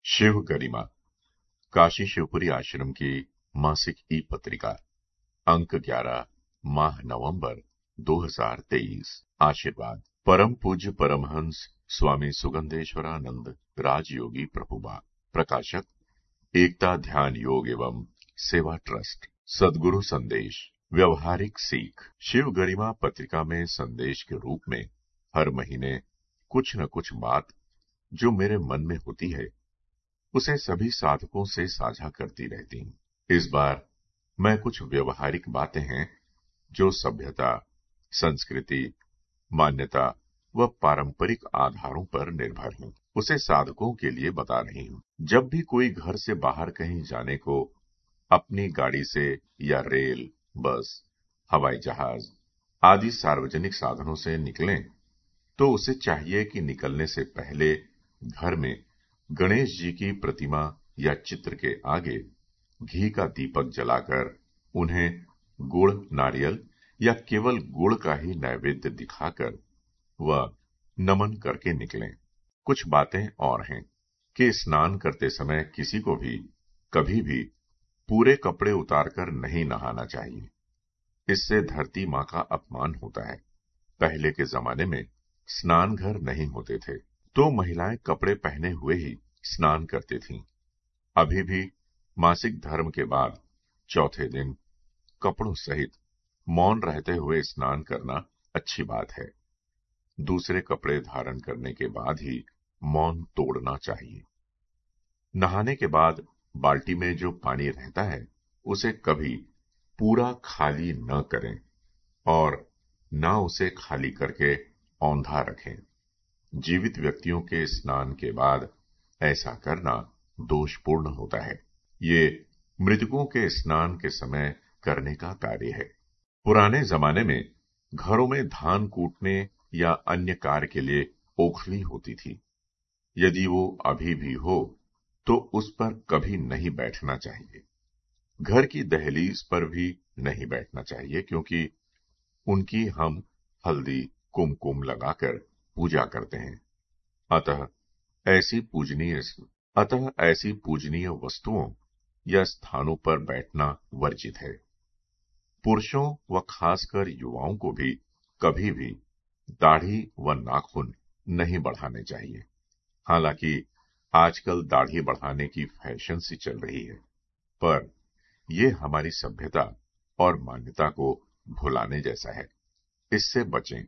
शिव गरिमा काशी शिवपुरी आश्रम की मासिक ई पत्रिका अंक 11 माह नवंबर 2023। आशीर्वाद। परम पूज्य परमहंस स्वामी सुगंधेश्वरानंद राजयोगी प्रभुबा। प्रकाशक एकता ध्यान योग एवं सेवा ट्रस्ट। सद्गुरु संदेश व्यवहारिक सीख। शिव गरिमा पत्रिका में संदेश के रूप में हर महीने कुछ न कुछ बात जो मेरे मन में होती है उसे सभी साधकों से साझा करती रहती हूं। इस बार मैं कुछ व्यवहारिक बातें हैं जो सभ्यता, संस्कृति, मान्यता व पारंपरिक आधारों पर निर्भर हूं, उसे साधकों के लिए बता रही हूं। जब भी कोई घर से बाहर कहीं जाने को अपनी गाड़ी से या रेल, बस, हवाई जहाज आदि सार्वजनिक साधनों से निकलें तो उसे चाहिए कि निकलने से पहले घर में गणेश जी की प्रतिमा या चित्र के आगे घी का दीपक जलाकर उन्हें गुड़, नारियल या केवल गुड़ का ही नैवेद्य दिखाकर वह नमन करके निकलें। कुछ बातें और हैं कि स्नान करते समय किसी को भी कभी भी पूरे कपड़े उतारकर नहीं नहाना चाहिए। इससे धरती मां का अपमान होता है। पहले के जमाने में स्नान घर नहीं होते थे तो महिलाएं कपड़े पहने हुए ही स्नान करती थीं। अभी भी मासिक धर्म के बाद चौथे दिन कपड़ों सहित मौन रहते हुए स्नान करना अच्छी बात है। दूसरे कपड़े धारण करने के बाद ही मौन तोड़ना चाहिए। नहाने के बाद बाल्टी में जो पानी रहता है उसे कभी पूरा खाली न करें और न उसे खाली करके औंधा रखें। जीवित व्यक्तियों के स्नान के बाद ऐसा करना दोषपूर्ण होता है। ये मृतकों के स्नान के समय करने का कार्य है। पुराने जमाने में घरों में धान कूटने या अन्य कार्य के लिए ओखली होती थी। यदि वो अभी भी हो तो उस पर कभी नहीं बैठना चाहिए। घर की दहलीज पर भी नहीं बैठना चाहिए क्योंकि उनकी हम हल्दी कुमकुम लगाकर पूजा करते हैं। अतः ऐसी पूजनीय वस्तुओं या स्थानों पर बैठना वर्जित है। पुरुषों व खासकर युवाओं को भी कभी भी दाढ़ी व नाखून नहीं बढ़ाने चाहिए। हालांकि आजकल दाढ़ी बढ़ाने की फैशन सी चल रही है, पर यह हमारी सभ्यता और मान्यता को भुलाने जैसा है। इससे बचें।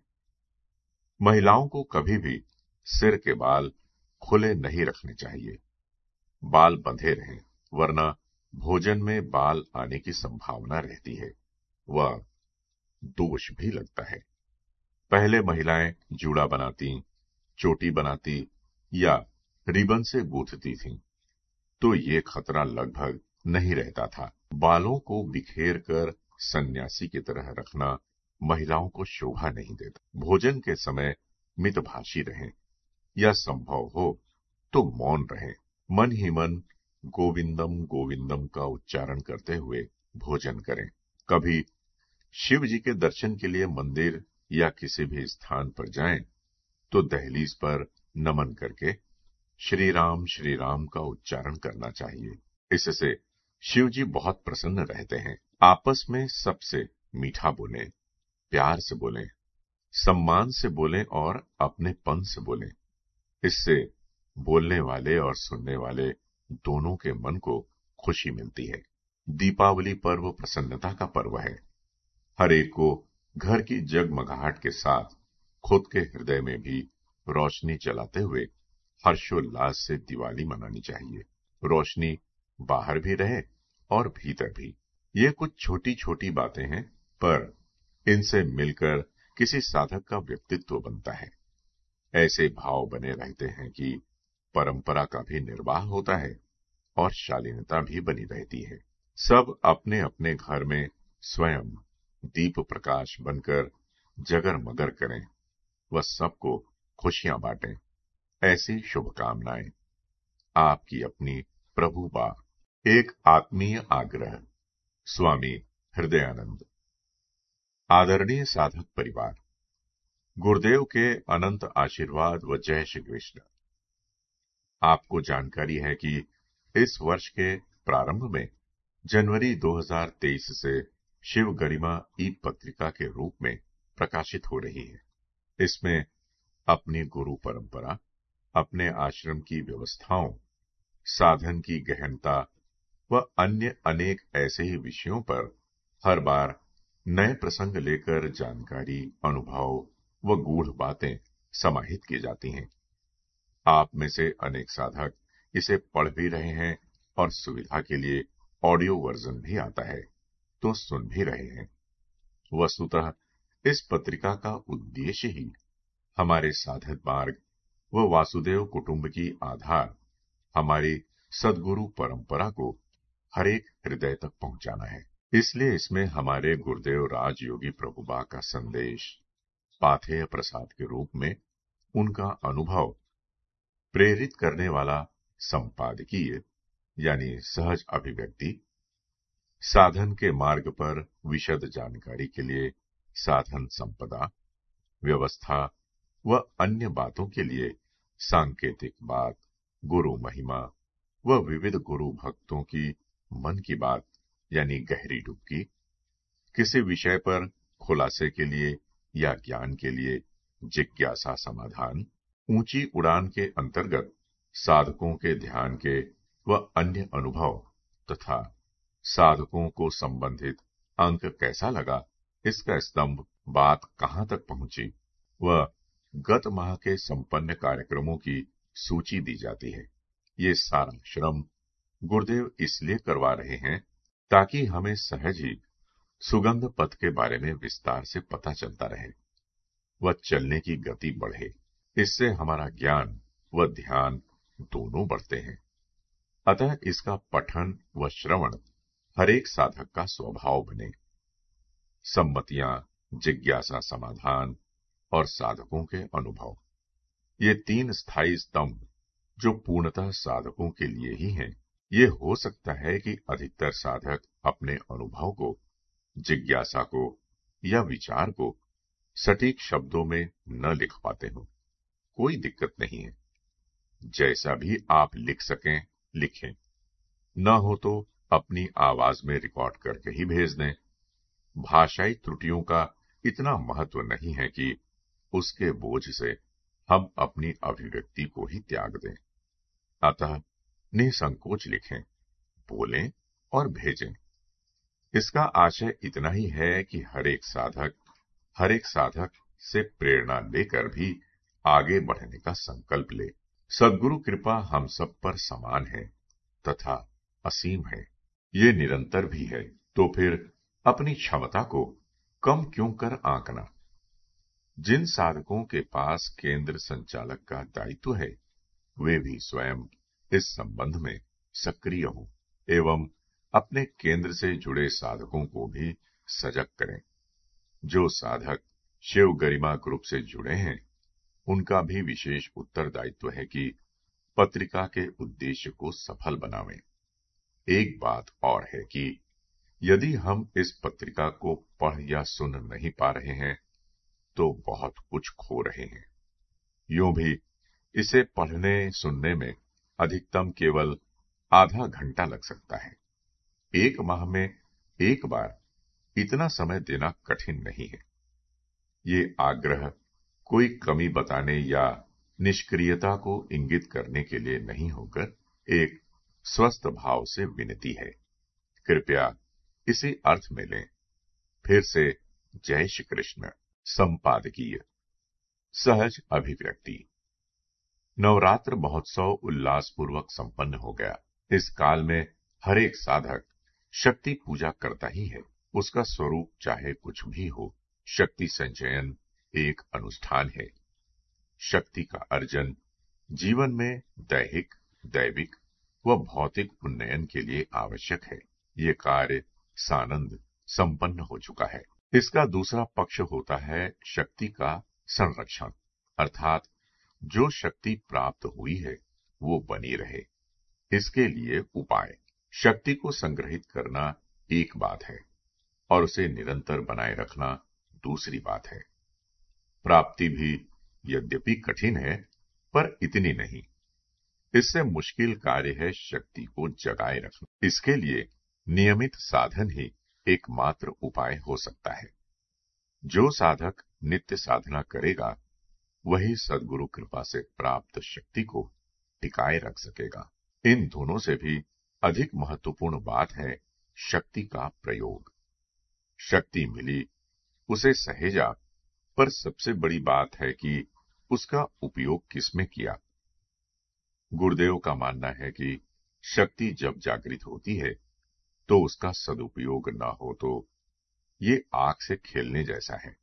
महिलाओं को कभी भी सिर के बाल खुले नहीं रखने चाहिए। बाल बंधे रहें, वरना भोजन में बाल आने की संभावना रहती है, वह दोष भी लगता है। पहले महिलाएं जूड़ा बनाती, चोटी बनाती या रिबन से गूंथती थीं, तो ये खतरा लगभग नहीं रहता था। बालों को बिखेर कर सन्यासी की तरह रखना महिलाओं को शोभा नहीं देता। भोजन के समय मितभाषी रहें या संभव हो तो मौन रहें। मन ही मन गोविंदम गोविंदम का उच्चारण करते हुए भोजन करें। कभी शिव जी के दर्शन के लिए मंदिर या किसी भी स्थान पर जाएं तो दहलीज पर नमन करके श्री राम का उच्चारण करना चाहिए। इससे शिव जी बहुत प्रसन्न रहते हैं। आपस में सबसे मीठा बोलें, प्यार से बोलें, सम्मान से बोलें और अपनेपन से बोलें। इससे बोलने वाले और सुनने वाले दोनों के मन को खुशी मिलती है। दीपावली पर्व प्रसन्नता का पर्व है। हर एक को घर की जगमगाहट के साथ खुद के हृदय में भी रोशनी जलाते हुए हर्षोल्लास से दिवाली मनानी चाहिए। रोशनी बाहर भी रहे और भीतर भी। ये कुछ छोटी छोटी बातें हैं, पर इनसे मिलकर किसी साधक का व्यक्तित्व बनता है। ऐसे भाव बने रहते हैं कि परंपरा का भी निर्वाह होता है और शालीनता भी बनी रहती है। सब अपने अपने घर में स्वयं दीप प्रकाश बनकर जगर मगर करें व सबको खुशियां बांटें। ऐसी शुभकामनाएं। आपकी अपनी प्रभुबा। एक आत्मीय आग्रह। स्वामी हृदयानंद। आदरणीय साधक परिवार, गुरुदेव के अनंत आशीर्वाद व जय श्री कृष्ण। आपको जानकारी है कि इस वर्ष के प्रारंभ में जनवरी 2023 से शिव गरिमा ई पत्रिका के रूप में प्रकाशित हो रही है। इसमें अपनी गुरु परंपरा, अपने आश्रम की व्यवस्थाओं, साधन की गहनता व अन्य अनेक ऐसे ही विषयों पर हर बार नए प्रसंग लेकर जानकारी, अनुभव व गूढ़ बातें समाहित की जाती हैं। आप में से अनेक साधक इसे पढ़ भी रहे हैं और सुविधा के लिए ऑडियो वर्जन भी आता है तो सुन भी रहे हैं। वस्तुतः इस पत्रिका का उद्देश्य ही हमारे साधक मार्ग व वासुदेव कुटुंब की आधार हमारी सद्गुरु परंपरा को हरेक हृदय तक पहुंचाना है। इसलिए इसमें हमारे गुरुदेव राजयोगी प्रभुपा का संदेश पाथेय प्रसाद के रूप में उनका अनुभव प्रेरित करने वाला संपादकीय यानी सहज अभिव्यक्ति, साधन के मार्ग पर विशद जानकारी के लिए साधन संपदा, व्यवस्था व अन्य बातों के लिए सांकेतिक बात, गुरु महिमा व विविध गुरु भक्तों की मन की बात यानी गहरी डुबकी, किसी विषय पर खुलासे के लिए या ज्ञान के लिए जिज्ञासा समाधान, ऊंची उड़ान के अंतर्गत साधकों के ध्यान के व अन्य अनुभव तथा साधकों को संबंधित अंक कैसा लगा, इसका स्तंभ बात कहां तक पहुंची व गत माह के संपन्न कार्यक्रमों की सूची दी जाती है। ये सारा श्रम गुरुदेव इसलिए करवा रहे हैं ताकि हमें सहज ही सुगंध पथ के बारे में विस्तार से पता चलता रहे व चलने की गति बढ़े। इससे हमारा ज्ञान व ध्यान दोनों बढ़ते हैं। अतः इसका पठन व श्रवण हरेक साधक का स्वभाव बने। सम्मतियां, जिज्ञासा समाधान और साधकों के अनुभव, ये तीन स्थायी स्तंभ जो पूर्णतः साधकों के लिए ही हैं। ये हो सकता है कि अधिकतर साधक अपने अनुभव को, जिज्ञासा को या विचार को सटीक शब्दों में न लिख पाते हो। कोई दिक्कत नहीं है, जैसा भी आप लिख सकें लिखें, न हो तो अपनी आवाज में रिकॉर्ड करके ही भेज दें। भाषाई त्रुटियों का इतना महत्व नहीं है कि उसके बोझ से हम अपनी अभिव्यक्ति को ही त्याग दें। अतः निसंकोच लिखें, बोलें और भेजें। इसका आशय इतना ही है कि हर एक साधक से प्रेरणा लेकर भी आगे बढ़ने का संकल्प ले। सद्गुरु कृपा हम सब पर समान है तथा असीम है, ये निरंतर भी है। तो फिर अपनी क्षमता को कम क्यों कर आंकना। जिन साधकों के पास केंद्र संचालक का दायित्व है, वे भी स्वयं इस संबंध में सक्रिय हों एवं अपने केंद्र से जुड़े साधकों को भी सजग करें। जो साधक शिव गरिमा ग्रुप से जुड़े हैं, उनका भी विशेष उत्तरदायित्व है कि पत्रिका के उद्देश्य को सफल बनावें। एक बात और है कि यदि हम इस पत्रिका को पढ़ या सुन नहीं पा रहे हैं तो बहुत कुछ खो रहे हैं। यूं भी इसे पढ़ने सुनने में अधिकतम केवल आधा घंटा लग सकता है। एक माह में एक बार इतना समय देना कठिन नहीं है। ये आग्रह कोई कमी बताने या निष्क्रियता को इंगित करने के लिए नहीं होकर एक स्वस्थ भाव से विनती है। कृपया इसी अर्थ में लें। फिर से जय श्री कृष्ण। संपादकीय सहज अभिव्यक्ति। नवरात्र महोत्सव उल्लासपूर्वक संपन्न हो गया। इस काल में हर एक साधक शक्ति पूजा करता ही है। उसका स्वरूप चाहे कुछ भी हो, शक्ति संचयन एक अनुष्ठान है। शक्ति का अर्जन जीवन में दैहिक, दैविक व भौतिक उन्नयन के लिए आवश्यक है। ये कार्य सानंद संपन्न हो चुका है। इसका दूसरा पक्ष होता है शक्ति का संरक्षण, अर्थात जो शक्ति प्राप्त हुई है वो बनी रहे, इसके लिए उपाय। शक्ति को संग्रहित करना एक बात है और उसे निरंतर बनाए रखना दूसरी बात है। प्राप्ति भी यद्यपि कठिन है पर इतनी नहीं। इससे मुश्किल कार्य है शक्ति को जगाए रखना। इसके लिए नियमित साधन ही एकमात्र उपाय हो सकता है। जो साधक नित्य साधना करेगा वही सद्गुरु कृपा से प्राप्त शक्ति को टिकाए रख सकेगा। इन दोनों से भी अधिक महत्वपूर्ण बात है शक्ति का प्रयोग। शक्ति मिली, उसे सहेजा, पर सबसे बड़ी बात है कि उसका उपयोग किसमें किया। गुरुदेव का मानना है कि शक्ति जब जागृत होती है तो उसका सदुपयोग न हो तो ये आग से खेलने जैसा है।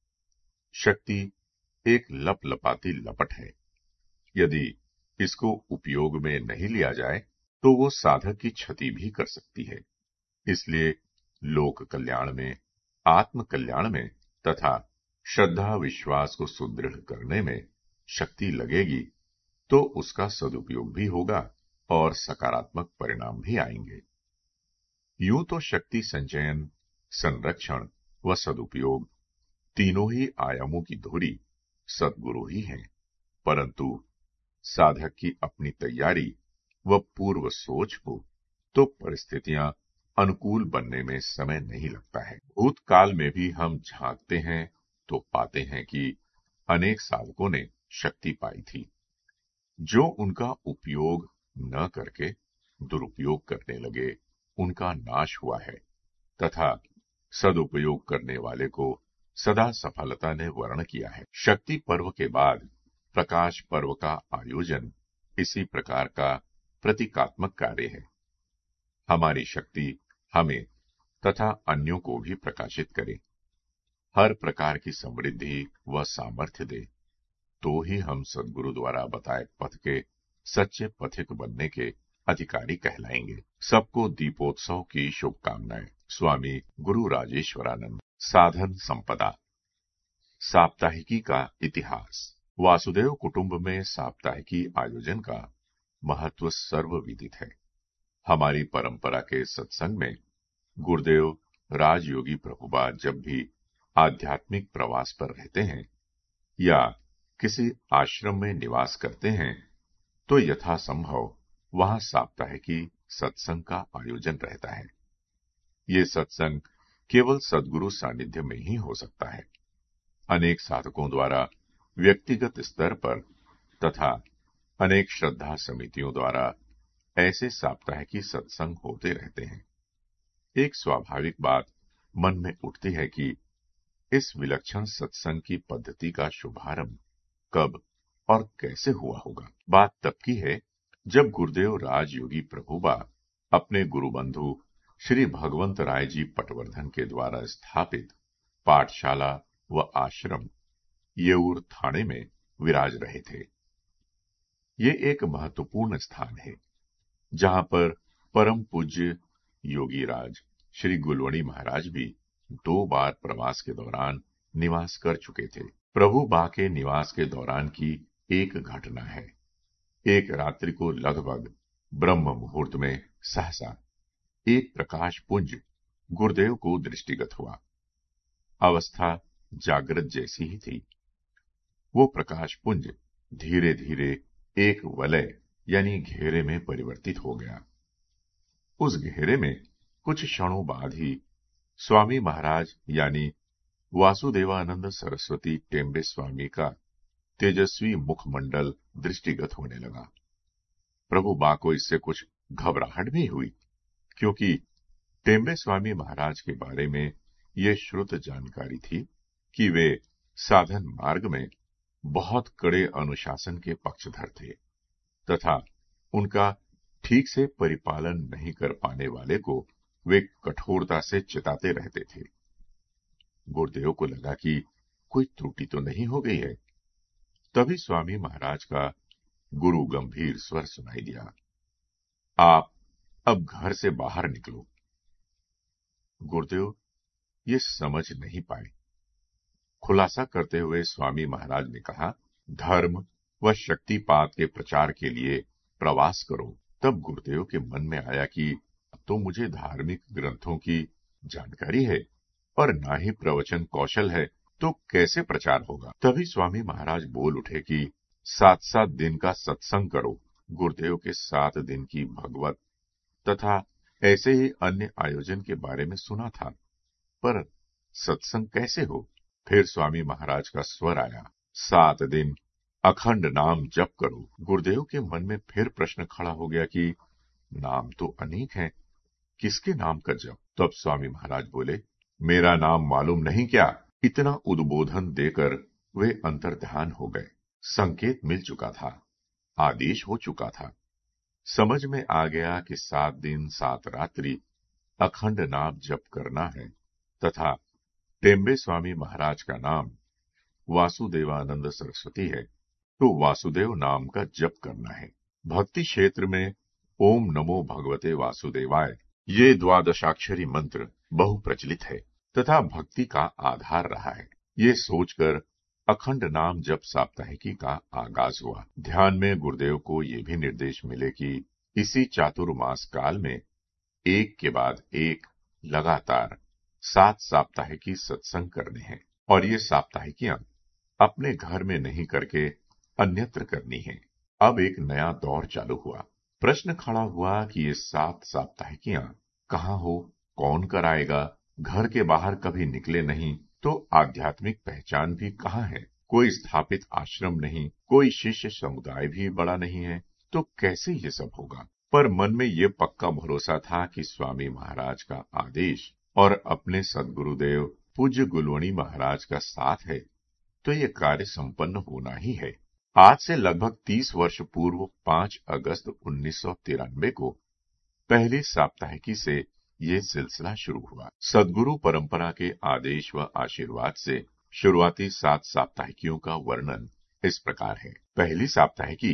शक्ति एक लपलपाती लपट है। यदि इसको उपयोग में नहीं लिया जाए तो वो साधक की क्षति भी कर सकती है। इसलिए लोक कल्याण में, आत्म कल्याण में तथा श्रद्धा विश्वास को सुदृढ़ करने में शक्ति लगेगी तो उसका सदुपयोग भी होगा और सकारात्मक परिणाम भी आएंगे। यूं तो शक्ति संचयन, संरक्षण व सदुपयोग तीनों ही आयामों की धुरी सद्गुरु ही हैं, परंतु साधक की अपनी तैयारी व पूर्व सोच हो तो परिस्थितियां अनुकूल बनने में समय नहीं लगता है। भूतकाल में भी हम झांकते हैं तो पाते हैं कि अनेक साधकों ने शक्ति पाई थी। जो उनका उपयोग न करके दुरुपयोग करने लगे उनका नाश हुआ है तथा सदुपयोग करने वाले को सदा सफलता ने वर्ण किया है। शक्ति पर्व के बाद प्रकाश पर्व का आयोजन इसी प्रकार का प्रतीकात्मक कार्य है। हमारी शक्ति हमें तथा अन्यों को भी प्रकाशित करे, हर प्रकार की समृद्धि व सामर्थ्य दे, तो ही हम सद्गुरु द्वारा बताए पथ के सच्चे पथिक बनने के अधिकारी कहलाएंगे। सबको दीपोत्सव की शुभकामनाएं। स्वामी गुरु राजेश्वरानंद। साधन संपदा। साप्ताहिकी का इतिहास। वासुदेव कुटुंब में साप्ताहिकी आयोजन का महत्व सर्वविदित है। हमारी परंपरा के सत्संग में गुरुदेव राजयोगी प्रभुपाद जब भी आध्यात्मिक प्रवास पर रहते हैं या किसी आश्रम में निवास करते हैं तो यथासंभव वहां साप्ताहिकी सत्संग का आयोजन रहता है। ये सत्संग केवल सद्गुरु सानिध्य में ही हो सकता है। अनेक साधकों द्वारा व्यक्तिगत स्तर पर तथा अनेक श्रद्धा समितियों द्वारा ऐसे साप्ताहिकी सत्संग होते रहते हैं। एक स्वाभाविक बात मन में उठती है कि इस विलक्षण सत्संग की पद्धति का शुभारंभ कब और कैसे हुआ होगा। बात तब की है जब गुरुदेव राजयोगी प्रभुबा अपने गुरुबंधु श्री भगवंत राय जी पटवर्धन के द्वारा स्थापित पाठशाला व आश्रम येऊर थाने में विराज रहे थे। ये एक महत्वपूर्ण स्थान है जहां पर परम पूज्य योगी राज श्री गुलवणी महाराज भी 2 बार प्रवास के दौरान निवास कर चुके थे। प्रभु बा के निवास के दौरान की एक घटना है। एक रात्रि को लगभग ब्रह्म मुहूर्त में सहसा एक प्रकाश पुंज गुरुदेव को दृष्टिगत हुआ। अवस्था जागृत जैसी ही थी। वो प्रकाश पुंज धीरे धीरे एक वलय यानी घेरे में परिवर्तित हो गया। उस घेरे में कुछ क्षणों बाद ही स्वामी महाराज यानी वासुदेवानंद सरस्वती टेम्बे स्वामी का तेजस्वी मुखमंडल दृष्टिगत होने लगा। प्रभु बा को इससे कुछ घबराहट भी हुई, क्योंकि टेम्बे स्वामी महाराज के बारे में ये श्रुत जानकारी थी कि वे साधन मार्ग में बहुत कड़े अनुशासन के पक्षधर थे तथा उनका ठीक से परिपालन नहीं कर पाने वाले को वे कठोरता से चिताते रहते थे। गुरुदेव को लगा कि कोई त्रुटि तो नहीं हो गई है। तभी स्वामी महाराज का गुरु गंभीर स्वर सुनाई दिया, आप अब घर से बाहर निकलो। गुरुदेव ये समझ नहीं पाए। खुलासा करते हुए स्वामी महाराज ने कहा, धर्म व शक्तिपात के प्रचार के लिए प्रवास करो। तब गुरुदेव के मन में आया कि अब तो मुझे धार्मिक ग्रंथों की जानकारी है और ना ही प्रवचन कौशल है, तो कैसे प्रचार होगा। तभी स्वामी महाराज बोल उठे कि 7-7 दिन का सत्संग करो गुरुदेव के 7 दिन की भगवत तथा ऐसे ही अन्य आयोजन के बारे में सुना था, पर सत्संग कैसे हो? फिर स्वामी महाराज का स्वर आया, 7 दिन अखंड नाम जप करो। गुरुदेव के मन में फिर प्रश्न खड़ा हो गया कि नाम तो अनेक हैं, किसके नाम का जप? तब स्वामी महाराज बोले, मेरा नाम मालूम नहीं क्या? इतना उद्बोधन देकर वे अंतर्ध्यान हो गए। संकेत मिल चुका था, आदेश हो चुका था। समझ में आ गया कि 7 दिन 7 रात्रि अखंड नाम जप करना है तथा टेम्बे स्वामी महाराज का नाम वासुदेवानंद सरस्वती है, तो वासुदेव नाम का जप करना है। भक्ति क्षेत्र में ओम नमो भगवते वासुदेवाय ये द्वादशाक्षरी मंत्र बहु प्रचलित है तथा भक्ति का आधार रहा है। ये सोचकर अखंड नाम जप साप्ताहिकी का आगाज हुआ। ध्यान में गुरुदेव को ये भी निर्देश मिले कि इसी चातुर्मास काल में एक के बाद एक लगातार 7 साप्ताहिकी सत्संग करने हैं और ये साप्ताहिकियां अपने घर में नहीं करके अन्यत्र करनी है। अब एक नया दौर चालू हुआ। प्रश्न खड़ा हुआ कि ये 7 साप्ताहिकियां कहाँ हो, कौन कराएगा? घर के बाहर कभी निकले नहीं तो आध्यात्मिक पहचान भी कहाँ है? कोई स्थापित आश्रम नहीं, कोई शिष्य समुदाय भी बड़ा नहीं है, तो कैसे ये सब होगा? पर मन में ये पक्का भरोसा था कि स्वामी महाराज का आदेश और अपने सद्गुरुदेव पूज्य गुलवणी महाराज का साथ है, तो ये कार्य संपन्न होना ही है। आज से लगभग 30 वर्ष पूर्व 5 अगस्त 1993 को पहली साप्ताहिकी से ये सिलसिला शुरू हुआ। सद्गुरु परंपरा के आदेश व आशीर्वाद से शुरुआती 7 साप्ताहिकियों का वर्णन इस प्रकार है। पहली साप्ताहिकी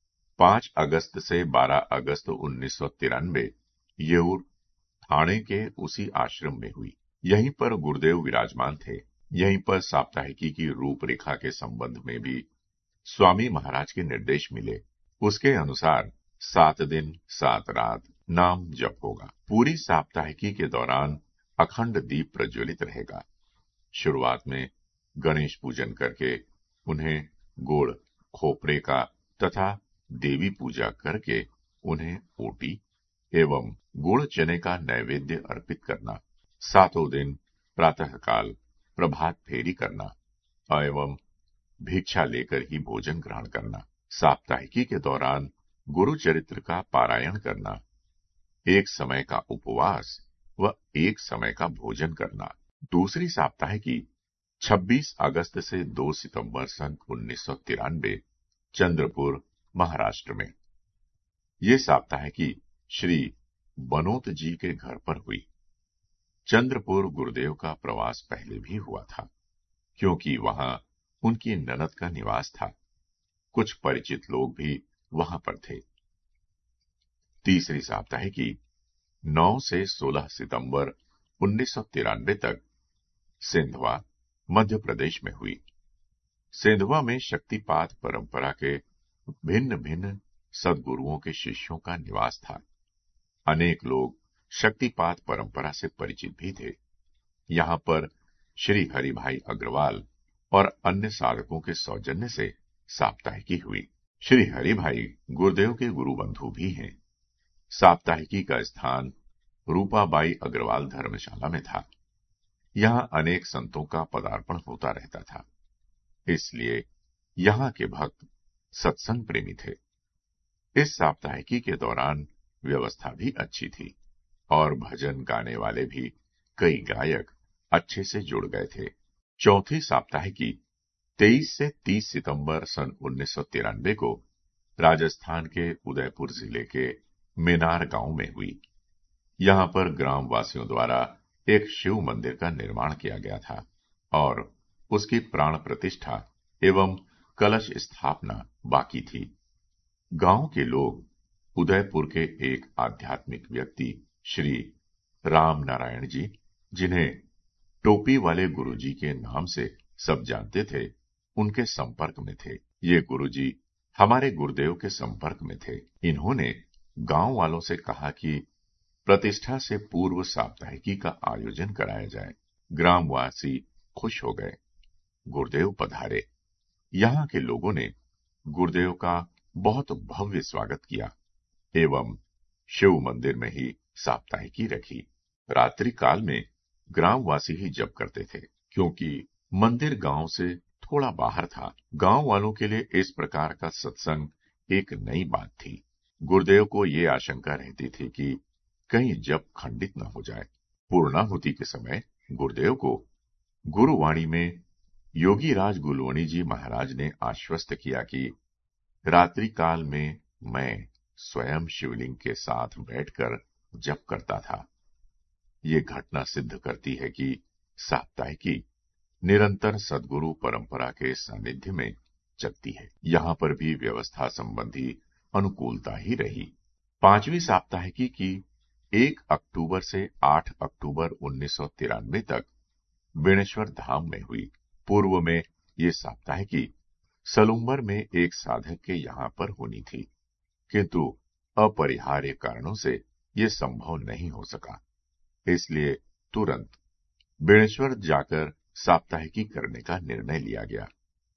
5 अगस्त से 12 अगस्त 1993 येऊर ठाणे के उसी आश्रम में हुई। यहीं पर गुरुदेव विराजमान थे। यहीं पर साप्ताहिकी की रूपरेखा के संबंध में भी स्वामी महाराज के निर्देश मिले। उसके अनुसार 7 दिन 7 रात नाम जप होगा। पूरी साप्ताहिकी के दौरान अखंड दीप प्रज्वलित रहेगा। शुरुआत में गणेश पूजन करके उन्हें गुड़ खोपरे का तथा देवी पूजा करके उन्हें ओटी एवं गुड़ चने का नैवेद्य अर्पित करना। 7 दिन प्रातःकाल प्रभात फेरी करना एवं भिक्षा लेकर ही भोजन ग्रहण करना। साप्ताहिकी के दौरान गुरु चरित्र का पारायण करना, एक समय का उपवास व एक समय का भोजन करना। दूसरी साप्ताहिकी 26 अगस्त से 2 सितंबर सन 1993 चंद्रपुर महाराष्ट्र में। ये साप्ताहिकी श्री बनोत जी के घर पर हुई। चंद्रपुर गुरुदेव का प्रवास पहले भी हुआ था, क्योंकि वहां उनकी ननद का निवास था। कुछ परिचित लोग भी वहां पर थे। तीसरी साप्ताहिकी 9 से 16 सितंबर 1993 तक सेंधवा मध्य प्रदेश में हुई। सेंधवा में शक्तिपात परंपरा के भिन्न भिन्न सद्गुरुओं के शिष्यों का निवास था। अनेक लोग शक्तिपात परंपरा से परिचित भी थे। यहां पर श्री हरिभाई अग्रवाल और अन्य साधकों के सौजन्य से साप्ताहिकी हुई। श्री हरिभाई गुरुदेव के गुरु बंधु भी हैं। साप्ताहिकी का स्थान रूपाबाई अग्रवाल धर्मशाला में था। यहां अनेक संतों का पदार्पण होता रहता था, इसलिए यहां के भक्त सत्संग प्रेमी थे। इस साप्ताहिकी के दौरान व्यवस्था भी अच्छी थी और भजन गाने वाले भी कई गायक अच्छे से जुड़ गए थे। चौथी साप्ताहिकी 23 से 30 सितंबर सन 1993 को राजस्थान के उदयपुर जिले के मेनार गांव में हुई। यहां पर ग्राम वासियों द्वारा एक शिव मंदिर का निर्माण किया गया था और उसकी प्राण प्रतिष्ठा एवं कलश स्थापना बाकी थी। गांव के लोग उदयपुर के एक आध्यात्मिक व्यक्ति श्री राम नारायण जी, जिन्हें टोपी वाले गुरुजी के नाम से सब जानते थे, उनके संपर्क में थे। ये गुरुजी हमारे गुरुदेव के संपर्क में थे। इन्होंने गांव वालों से कहा कि प्रतिष्ठा से पूर्व साप्ताहिकी का आयोजन कराया जाए। ग्रामवासी खुश हो गए। गुरुदेव पधारे। यहाँ के लोगों ने गुरुदेव का बहुत भव्य स्वागत किया एवं शिव मंदिर में ही साप्ताहिकी रखी। रात्रि काल में ग्रामवासी ही जप करते थे, क्योंकि मंदिर गांव से थोड़ा बाहर था। गांव वालों के लिए इस प्रकार का सत्संग एक नई बात थी। गुरुदेव को ये आशंका रहती थी कि कहीं जप खंडित न हो जाए। पूर्णाहुति के समय गुरुदेव को गुरुवाणी में योगी राज गुलवणी जी महाराज ने आश्वस्त किया कि रात्रि काल में मैं स्वयं शिवलिंग के साथ बैठकर जप करता था। ये घटना सिद्ध करती है कि साप्ताहिकी निरंतर सद्गुरु परंपरा के सानिध्य में चलती है। यहाँ पर भी व्यवस्था संबंधी अनुकूलता ही रही। 5वीं साप्ताहिकी की 1 अक्टूबर से 8 अक्टूबर 1993 तक बेणेश्वर धाम में हुई। पूर्व में ये साप्ताहिकी सलुम्बर में एक साधक के यहाँ पर होनी थी, किंतु अपरिहार्य कारणों से ये संभव नहीं हो सका। इसलिए तुरंत बेणेश्वर जाकर साप्ताहिकी करने का निर्णय लिया गया।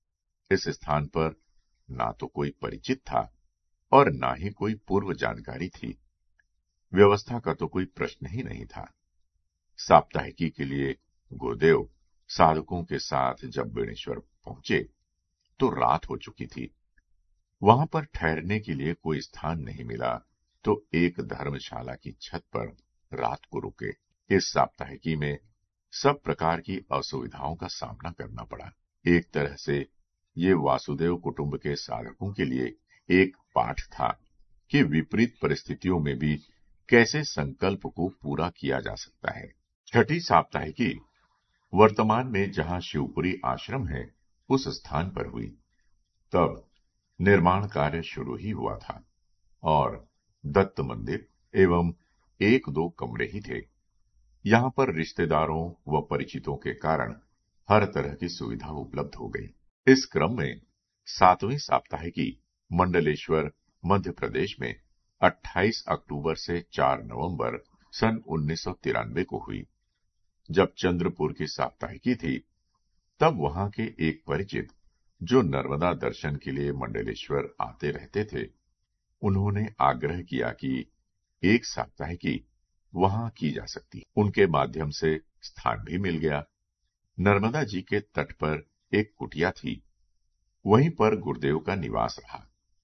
इस स्थान पर ना तो कोई परिचित था और ना ही कोई पूर्व जानकारी थी। व्यवस्था का तो कोई प्रश्न ही नहीं था। साप्ताहिकी के लिए गुरुदेव साधकों के साथ जब बेणेश्वर पहुंचे तो रात हो चुकी थी। वहां पर ठहरने के लिए कोई स्थान नहीं मिला तो एक धर्मशाला की छत पर रात को रुके। इस साप्ताहिकी में सब प्रकार की असुविधाओं का सामना करना पड़ा। एक तरह से ये वासुदेव कुटुंब के साधकों के लिए एक पाठ था कि विपरीत परिस्थितियों में भी कैसे संकल्प को पूरा किया जा सकता है। 6ठी साप्ताहिकी वर्तमान में जहां शिवपुरी आश्रम है उस स्थान पर हुई। तब निर्माण कार्य शुरू ही हुआ था और दत्त मंदिर एवं 1-2 कमरे ही थे। यहाँ पर रिश्तेदारों व परिचितों के कारण हर तरह की सुविधा उपलब्ध हो गई। इस क्रम में 7वीं साप्ताहिकी मंडलेश्वर मध्य प्रदेश में 28 अक्टूबर से 4 नवंबर सन 1993 को हुई। जब चंद्रपुर की साप्ताहिकी थी तब वहां के एक परिचित जो नर्मदा दर्शन के लिए मंडलेश्वर आते रहते थे, उन्होंने आग्रह किया कि एक साप्ताहिकी वहां की जा सकती। उनके माध्यम से स्थान भी मिल गया। नर्मदा जी के तट पर एक कुटिया थी, वहीं पर गुरुदेव का निवास रहा।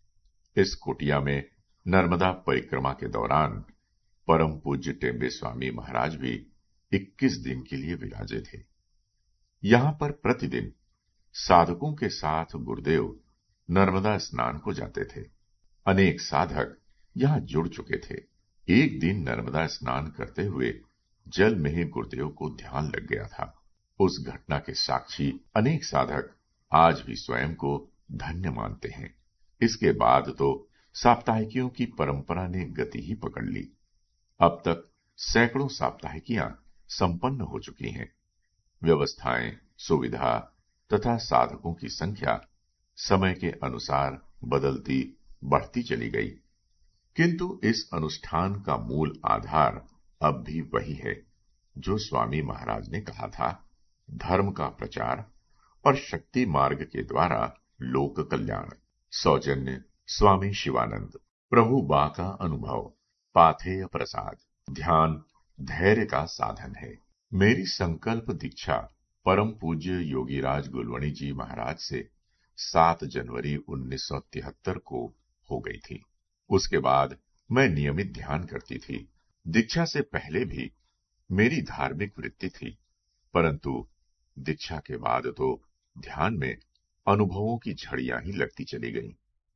इस कुटिया में नर्मदा परिक्रमा के दौरान परम पूज्य टेम्बे स्वामी महाराज भी 21 दिन के लिए विराजे थे। यहां पर प्रतिदिन साधकों के साथ गुरुदेव नर्मदा स्नान को जाते थे। अनेक साधक यहां जुड़ चुके थे। एक दिन नर्मदा स्नान करते हुए जल में ही गुरुदेव को ध्यान लग गया था। उस घटना के साक्षी अनेक साधक आज भी स्वयं को धन्य मानते हैं। इसके बाद तो साप्ताहिकियों की परंपरा ने गति ही पकड़ ली। अब तक सैकड़ों साप्ताहिकियां संपन्न हो चुकी हैं। व्यवस्थाएं, सुविधा तथा साधकों की संख्या समय के अनुसार बदलती बढ़ती चली गई, किंतु इस अनुष्ठान का मूल आधार अब भी वही है जो स्वामी महाराज ने कहा था, धर्म का प्रचार और शक्ति मार्ग के द्वारा लोक कल्याण। सौजन्य स्वामी शिवानंद। प्रभु बा का अनुभव, पाथेय प्रसाद। ध्यान धैर्य का साधन है। मेरी संकल्प दीक्षा परम पूज्य योगीराज गुलवणी जी महाराज से 7 जनवरी 1973 को हो गई थी। उसके बाद मैं नियमित ध्यान करती थी। दीक्षा से पहले भी मेरी धार्मिक वृत्ति थी, परंतु दीक्षा के बाद तो ध्यान में अनुभवों की झड़ियां ही लगती चली गईं।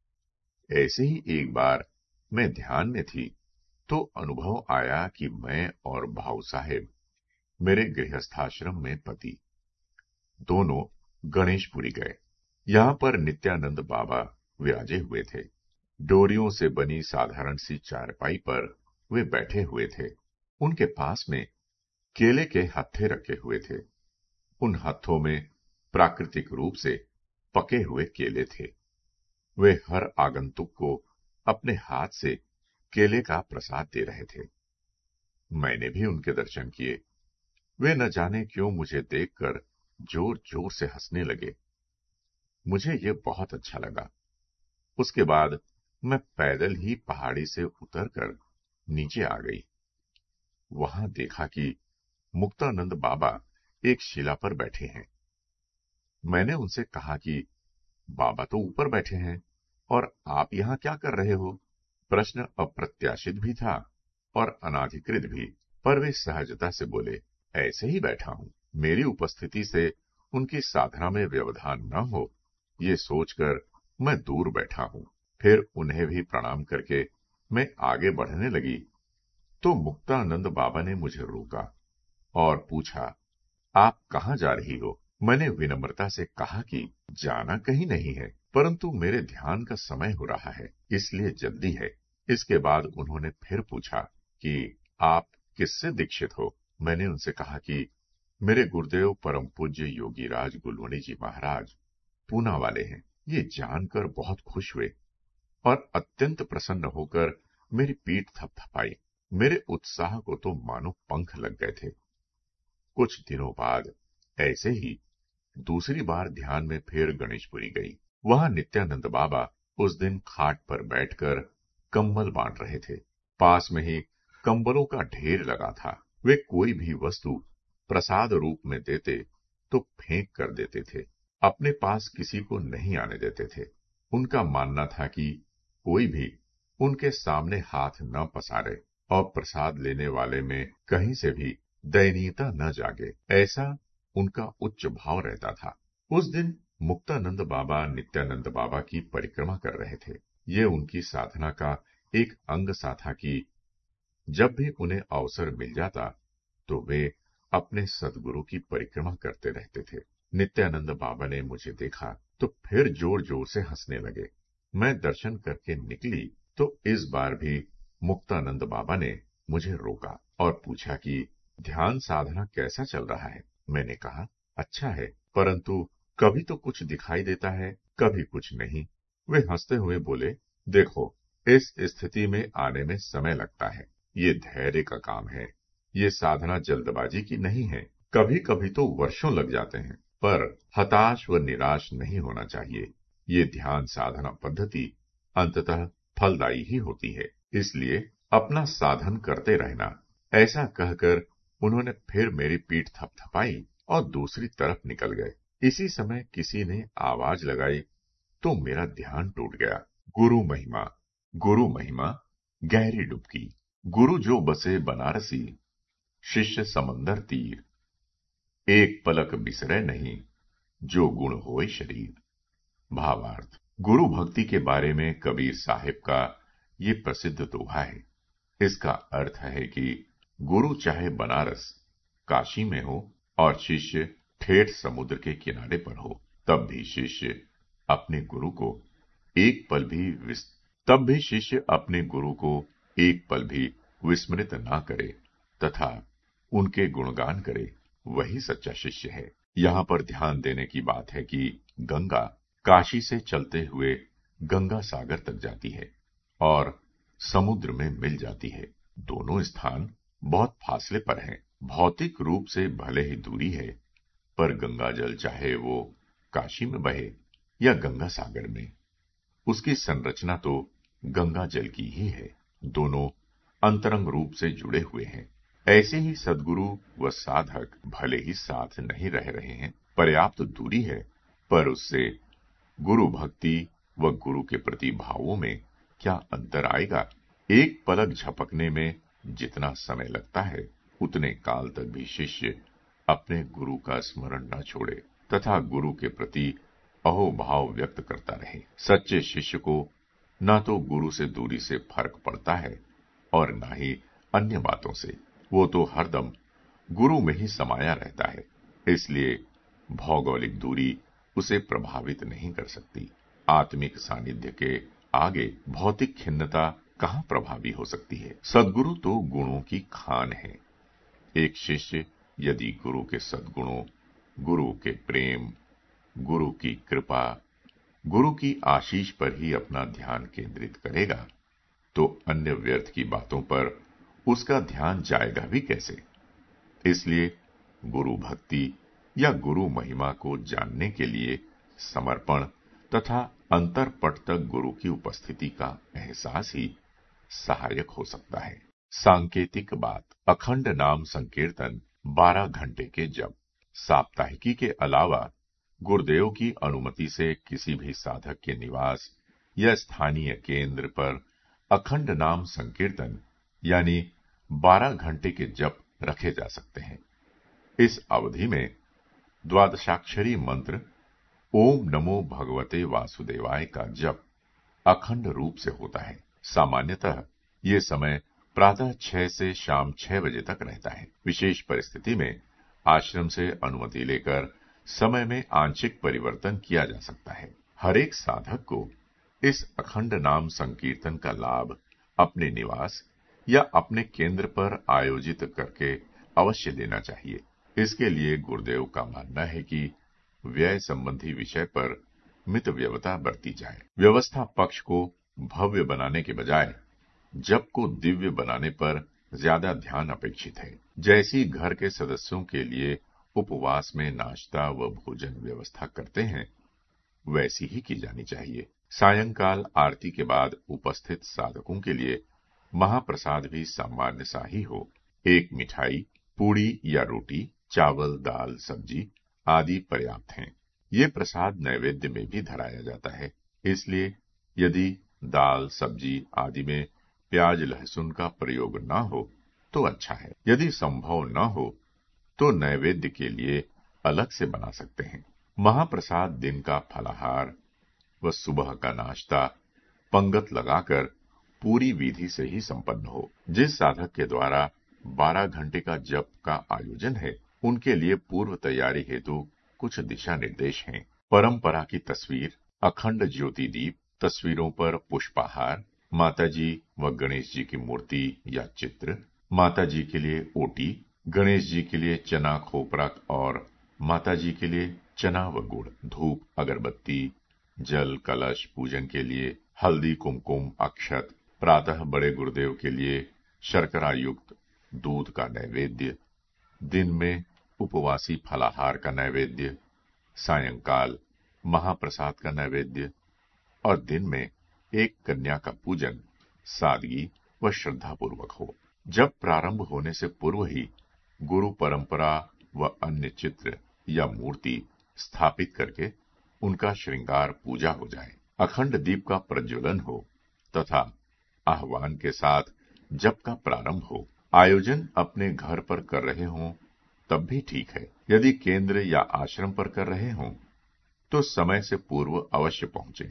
ऐसे ही एक बार मैं ध्यान में थी तो अनुभव आया कि मैं और भाऊ साहेब, मेरे गृहस्थाश्रम में पति, दोनों गणेशपुरी गए। यहां पर नित्यानंद बाबा विराजे हुए थे। डोरियों से बनी साधारण सी चारपाई पर वे बैठे हुए थे। उनके पास में केले के हत्थे रखे हुए थे। उन हत्थों में प्राकृतिक रूप से पके हुए केले थे। वे हर आगंतुक को अपने हाथ से केले का प्रसाद दे रहे थे। मैंने भी उनके दर्शन किए। वे न जाने क्यों मुझे देखकर जोर जोर से हंसने लगे। मुझे ये बहुत अच्छा लगा। उसके बाद मैं पैदल ही पहाड़ी से उतरकर नीचे आ गई। वहां देखा कि मुक्तानंद बाबा एक शिला पर बैठे हैं। मैंने उनसे कहा कि बाबा तो ऊपर बैठे हैं और आप यहां क्या कर रहे हो? प्रश्न अप्रत्याशित भी था और अनाधिकृत भी, पर वे सहजता से बोले, ऐसे ही बैठा हूं। मेरी उपस्थिति से उनकी साधना में व्यवधान न हो, ये सोचकर मैं दूर बैठा हूं। फिर उन्हें भी प्रणाम करके मैं आगे बढ़ने लगी तो मुक्तानंद बाबा ने मुझे रोका और पूछा, आप कहां जा रही हो? मैंने विनम्रता से कहा कि जाना कहीं नहीं है, परंतु मेरे ध्यान का समय हो रहा है, इसलिए जल्दी है। इसके बाद उन्होंने फिर पूछा कि आप किससे दीक्षित हो? मैंने उनसे कहा कि मेरे गुरुदेव परम पूज्य योगीराज गुलवणी जी महाराज पूना वाले हैं। ये जानकर बहुत खुश हुए और अत्यंत प्रसन्न होकर मेरी पीठ थपथपाई। मेरे उत्साह को तो मानो पंख लग गए थे। कुछ दिनों बाद ऐसे ही दूसरी बार ध्यान में फिर गणेशपुरी गई। वहां नित्यानंद बाबा उस दिन खाट पर बैठकर कंबल बांट रहे थे। पास में ही कंबलों का ढेर लगा था। वे कोई भी वस्तु प्रसाद रूप में देते तो फेंक कर देते थे। अपने पास किसी को नहीं आने देते थे। उनका मानना था कि कोई भी उनके सामने हाथ न पसारे और प्रसाद लेने वाले में कहीं से भी दयनीयता न जागे, ऐसा उनका उच्च भाव रहता था। उस दिन मुक्तानंद बाबा नित्यानंद बाबा की परिक्रमा कर रहे थे। ये उनकी साधना का एक अंग सा था कि जब भी उन्हें अवसर मिल जाता तो वे अपने सद्गुरु की परिक्रमा करते रहते थे। नित्यानंद बाबा ने मुझे देखा तो फिर जोर जोर से हंसने लगे। मैं दर्शन करके निकली तो इस बार भी मुक्तानंद बाबा ने मुझे रोका और पूछा कि ध्यान साधना कैसा चल रहा है? मैंने कहा, अच्छा है, परंतु कभी तो कुछ दिखाई देता है, कभी कुछ नहीं। वे हंसते हुए बोले, देखो, इस स्थिति में आने में समय लगता है। ये धैर्य का काम है। ये साधना जल्दबाजी की नहीं है। कभी कभी तो वर्षों लग जाते हैं, पर हताश व निराश नहीं होना चाहिए। ये ध्यान साधना पद्धति अंततः फलदायी ही होती है, इसलिए अपना साधन करते रहना। ऐसा कहकर उन्होंने फिर मेरी पीठ थपथपाई और दूसरी तरफ निकल गए। इसी समय किसी ने आवाज लगाई तो मेरा ध्यान टूट गया। गुरु महिमा, गुरु महिमा, गहरी डुबकी। गुरु जो बसे बनारसी, शिष्य समंदर तीर। एक पलक बिसरे नहीं, जो गुण होए शरीर। भावार्थ, गुरु भक्ति के बारे में कबीर साहिब का ये प्रसिद्ध दोहा है। इसका अर्थ है कि गुरु चाहे बनारस, काशी में हो और शिष्य ठेठ समुद्र के किनारे पर हो, तब भी शिष्य अपने गुरु को एक पल भी विस्मृत ना करे तथा उनके गुणगान करे, वही सच्चा शिष्य है। यहाँ पर ध्यान देने की बात है कि गंगा काशी से चलते हुए गंगा सागर तक जाती है और समुद्र में मिल जाती है। दोनों स्थान बहुत फासले पर हैं। भौतिक रूप से भले ही दूरी है, पर गंगा जल चाहे वो काशी में बहे या गंगा सागर में, उसकी संरचना तो गंगा जल की ही है। दोनों अंतरंग रूप से जुड़े हुए हैं। ऐसे ही सद्गुरु व साधक भले ही साथ नहीं रह रहे हैं, पर्याप्त दूरी है, पर उससे गुरु भक्ति व गुरु के प्रति भावों में क्या अंतर आएगा? एक पलक झपकने में जितना समय लगता है, उतने काल तक भी शिष्य अपने गुरु का स्मरण न छोड़े तथा गुरु के प्रति अहोभाव व्यक्त करता रहे। सच्चे शिष्य को न तो गुरु से दूरी से फर्क पड़ता है और न ही अन्य बातों से। वो तो हरदम गुरु में ही समाया रहता है, इसलिए भौगोलिक दूरी उसे प्रभावित नहीं कर सकती। आत्मिक सानिध्य के आगे भौतिक खिन्नता कहाँ प्रभावी हो सकती है? सद्गुरु तो गुणों की खान है। एक शिष्य यदि गुरु के सद्गुणों, गुरु के प्रेम, गुरु की कृपा, गुरु की आशीष पर ही अपना ध्यान केंद्रित करेगा, तो अन्य व्यर्थ की बातों पर उसका ध्यान जाएगा भी कैसे? इसलिए गुरु भक्ति या गुरु महिमा को जानने के लिए समर्पण तथा अंतरपट तक गुरु की उपस्थिति का एहसास ही सहायक हो सकता है। सांकेतिक बात, अखंड नाम संकीर्तन 12 घंटे के जप। साप्ताहिकी के अलावा गुरुदेव की अनुमति से किसी भी साधक के निवास या स्थानीय केंद्र पर अखंड नाम संकीर्तन यानी 12 घंटे के जप रखे जा सकते हैं। इस अवधि में द्वादशाक्षरी मंत्र ओम नमो भगवते वासुदेवाय का जप अखंड रूप से होता है। सामान्यतः ये समय प्रातः 6 से शाम 6 बजे तक रहता है। विशेष परिस्थिति में आश्रम से अनुमति लेकर समय में आंशिक परिवर्तन किया जा सकता है। हर एक साधक को इस अखंड नाम संकीर्तन का लाभ अपने निवास या अपने केंद्र पर आयोजित करके अवश्य लेना चाहिए। इसके लिए गुरुदेव का मानना है कि व्यय संबंधी विषय पर मितव्ययता बरती जाए। व्यवस्था पक्ष को भव्य बनाने के बजाय जप को दिव्य बनाने पर ज्यादा ध्यान अपेक्षित है। जैसी घर के सदस्यों के लिए उपवास में नाश्ता व भोजन व्यवस्था करते हैं, वैसी ही की जानी चाहिए। सायंकाल आरती के बाद उपस्थित साधकों के लिए महाप्रसाद भी सामान्य सा ही हो। एक मिठाई, पूड़ी या रोटी, चावल, दाल, सब्जी आदि पर्याप्त हैं। ये प्रसाद नैवेद्य में भी धराया जाता है। इसलिए यदि दाल, सब्जी आदि में प्याज लहसुन का प्रयोग न हो तो अच्छा है। यदि संभव न हो तो नैवेद्य के लिए अलग से बना सकते हैं। महाप्रसाद दिन का फलाहार व सुबह का नाश्ता पंगत लगाकर पूरी विधि से ही संपन्न हो। जिस साधक के द्वारा 12 घंटे का जप का आयोजन है, उनके लिए पूर्व तैयारी हेतु कुछ दिशा निर्देश हैं। परंपरा की तस्वीर, अखंड ज्योति दीप, तस्वीरों पर पुष्पाहार, माताजी व गणेश जी की मूर्ति या चित्र, माताजी के लिए ओटी, गणेश जी के लिए चना खोपरा और माताजी के लिए चना व गुड़, धूप, अगरबत्ती, जल, कलश, पूजन के लिए हल्दी, कुमकुम, अक्षत, प्रातः बड़े गुरुदेव के लिए शर्करा युक्त दूध का नैवेद्य, दिन में उपवासी फलाहार का नैवेद्य, सायंकाल महाप्रसाद का नैवेद्य और दिन में एक कन्या का पूजन सादगी व श्रद्धापूर्वक हो। जब प्रारंभ होने से पूर्व ही गुरु परंपरा व अन्य चित्र या मूर्ति स्थापित करके उनका श्रृंगार पूजा हो जाए, अखंड दीप का प्रज्वलन हो तथा आह्वान के साथ जप का प्रारंभ हो। आयोजन अपने घर पर कर रहे हों तब भी ठीक है। यदि केंद्र या आश्रम पर कर रहे हों तो समय से पूर्व अवश्य पहुंचें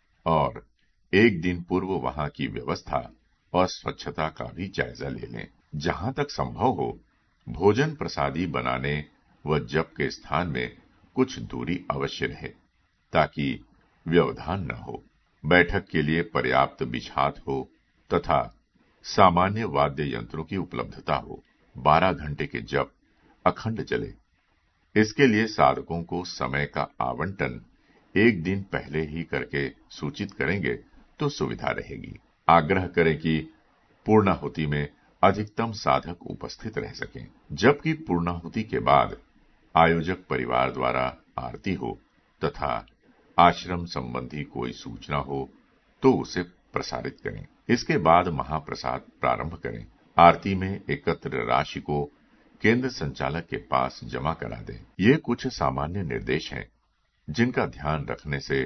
और एक दिन पूर्व वहां की व्यवस्था और स्वच्छता का भी जायजा ले लें। जहां तक संभव हो भोजन प्रसादी बनाने व जप के स्थान में कुछ दूरी अवश्य रहे ताकि व्यवधान न हो। बैठक के लिए पर्याप्त बिछात हो तथा सामान्य वाद्य यंत्रों की उपलब्धता हो। 12 घंटे के जप अखंड चले, इसके लिए साधकों को समय का आवंटन एक दिन पहले ही करके सूचित करेंगे तो सुविधा रहेगी। आग्रह करें कि पूर्णाहुति में अधिकतम साधक उपस्थित रह सकें। जबकि पूर्णाहुति के बाद आयोजक परिवार द्वारा आरती हो तथा आश्रम संबंधी कोई सूचना हो तो उसे प्रसारित करें। इसके बाद महाप्रसाद प्रारंभ करें। आरती में एकत्र राशि को केंद्र संचालक के पास जमा करा दें। ये कुछ सामान्य निर्देश हैं जिनका ध्यान रखने से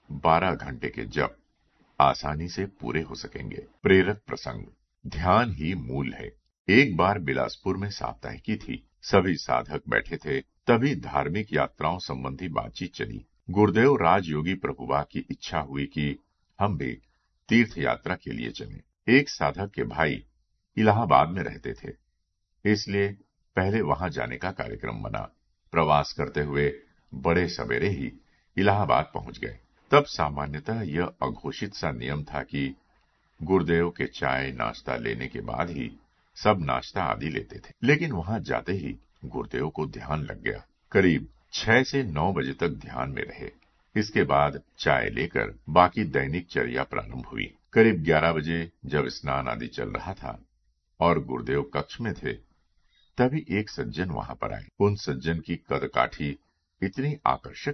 12 घंटे के जप आसानी से पूरे हो सकेंगे। प्रेरक प्रसंग, ध्यान ही मूल है। एक बार बिलासपुर में साप्ताहिकी थी। सभी साधक बैठे थे, तभी धार्मिक यात्राओं संबंधी बातचीत चली। गुरुदेव राजयोगी प्रभुबा की इच्छा हुई कि हम भी तीर्थ यात्रा के लिए चलें। एक साधक के भाई इलाहाबाद में रहते थे, इसलिए पहले वहां जाने का कार्यक्रम बना। प्रवास करते हुए बड़े सवेरे ही इलाहाबाद पहुंच गए। तब सामान्यतः यह अघोषित सा नियम था कि गुरुदेव के चाय नाश्ता लेने के बाद ही सब नाश्ता आदि लेते थे। लेकिन वहां जाते ही गुरुदेव को ध्यान लग गया। करीब 6 से 9 बजे तक ध्यान में रहे। इसके बाद चाय लेकर बाकी दैनिक चर्या प्रारंभ हुई। करीब 11 बजे जब स्नान आदि चल रहा था और गुरुदेव कक्ष में थे, तभी एक सज्जन वहां पर आए। उन सज्जन की कदकाठी इतनी आकर्षक थी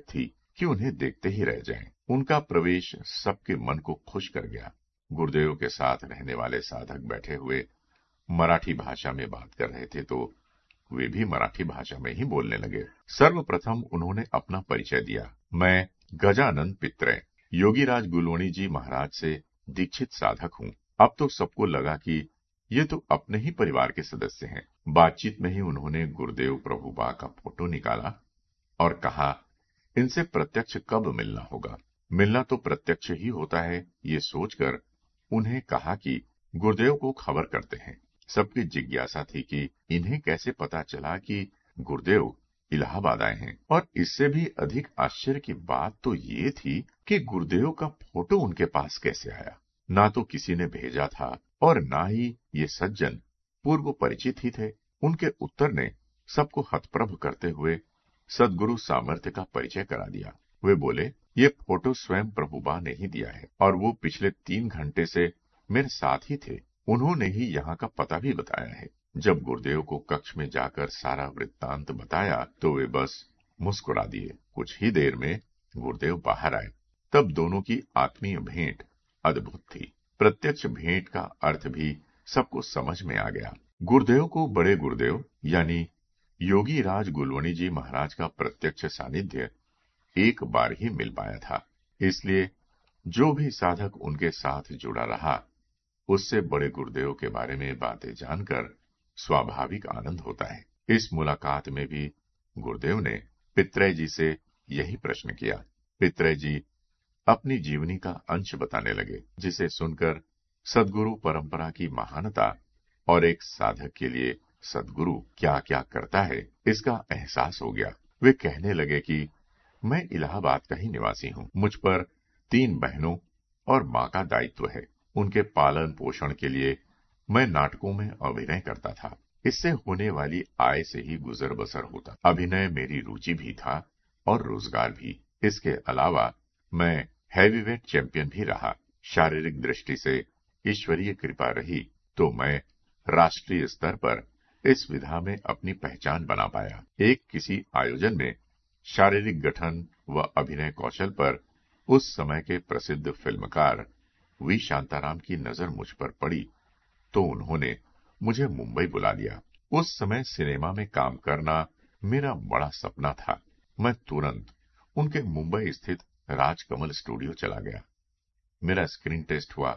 कि उन्हें देखते ही रह जाएं। उनका प्रवेश सबके मन को खुश कर गया। गुरुदेव के साथ रहने वाले साधक बैठे हुए मराठी भाषा में बात कर रहे थे, तो वे भी मराठी भाषा में ही बोलने लगे। सर्वप्रथम उन्होंने अपना परिचय दिया। मैं गजानन पित्रे, योगीराज गुलवणी जी महाराज से दीक्षित साधक हूँ। अब तो सबको लगा कि ये तो अपने ही परिवार के सदस्य हैं। बातचीत में ही उन्होंने गुरुदेव प्रभुपा का फोटो निकाला और कहा, इनसे प्रत्यक्ष कब मिलना होगा। मिलना तो प्रत्यक्ष ही होता है, ये सोचकर उन्हें कहा कि गुरुदेव को खबर करते हैं। सबकी जिज्ञासा थी कि इन्हें कैसे पता चला कि गुरुदेव इलाहाबाद आए हैं, और इससे भी अधिक आश्चर्य की बात तो ये थी कि गुरुदेव का फोटो उनके पास कैसे आया। ना तो किसी ने भेजा था और ना ही ये सज्जन पूर्व परिचित ही थे। उनके उत्तर ने सबको हतप्रभ करते हुए सद्गुरु सामर्थ्य का परिचय करा दिया। वे बोले, ये फोटो स्वयं प्रभुबा ने ही दिया है और वो पिछले 3 घंटे से मेरे साथ ही थे। उन्होंने ही यहाँ का पता भी बताया है। जब गुरुदेव को कक्ष में जाकर सारा वृत्तांत बताया तो वे बस मुस्कुरा दिए। कुछ ही देर में गुरुदेव बाहर आए। तब दोनों की आत्मीय भेंट अद्भुत थी। प्रत्यक्ष भेंट का अर्थ भी सबको समझ में आ गया। गुरुदेव को बड़े गुरुदेव यानी योगी राज गुलवणी जी महाराज का प्रत्यक्ष सानिध्य एक बार ही मिल पाया था। इसलिए जो भी साधक उनके साथ जुड़ा रहा, उससे बड़े गुरुदेव के बारे में बातें जानकर स्वाभाविक आनंद होता है। इस मुलाकात में भी गुरुदेव ने पितृ जी से यही प्रश्न किया। पितृ जी अपनी जीवनी का अंश बताने लगे, जिसे सुनकर सद्गुरु परंपरा की महानता और एक साधक के लिए सद्गुरु क्या क्या करता है, इसका एहसास हो गया। वे कहने लगे कि मैं इलाहाबाद का ही निवासी हूँ। मुझ पर 3 बहनों और माँ का दायित्व है। उनके पालन पोषण के लिए मैं नाटकों में अभिनय करता था। इससे होने वाली आय से ही गुजर बसर होता। अभिनय मेरी रुचि भी था और रोजगार भी। इसके अलावा मैं हैवीवेट चैंपियन भी रहा। शारीरिक दृष्टि से ईश्वरीय कृपा रही तो मैं राष्ट्रीय स्तर पर इस विधा में अपनी पहचान बना पाया। एक किसी आयोजन में शारीरिक गठन व अभिनय कौशल पर उस समय के प्रसिद्ध फिल्मकार वी शांताराम की नजर मुझ पर पड़ी तो उन्होंने मुझे मुंबई बुला लिया। उस समय सिनेमा में काम करना मेरा बड़ा सपना था। मैं तुरंत उनके मुंबई स्थित राजकमल स्टूडियो चला गया। मेरा स्क्रीन टेस्ट हुआ,